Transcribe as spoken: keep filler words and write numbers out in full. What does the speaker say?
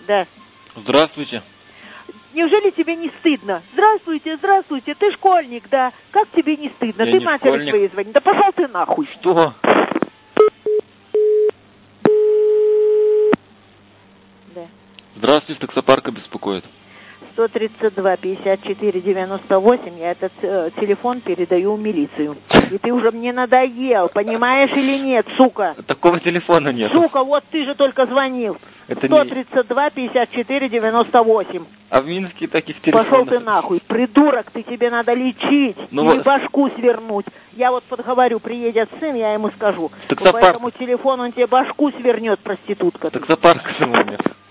Да. Здравствуйте. Неужели тебе не стыдно? Здравствуйте, здравствуйте, ты школьник, да. Как тебе не стыдно? Я ты не матери школьник. своей звони. Да пошел ты нахуй. Что? Да. Здравствуйте, таксопарка беспокоит. сто тридцать два пятьдесят четыре девяносто восемь, я этот э, телефон передаю в милицию. И ты уже мне надоел, понимаешь или нет, сука? Такого телефона нет. Сука, вот ты же только звонил. Это сто не... тридцать два пятьдесят четыре девяносто восемь. А в Минске таких телефонов... Пошел ты нахуй, придурок, ты тебе надо лечить, ну, или вот... башку свернуть. Я вот подговорю, приедет сын, я ему скажу. Таксопарк... По этому телефону он тебе башку свернет, проститутка. Таксопарк звонит.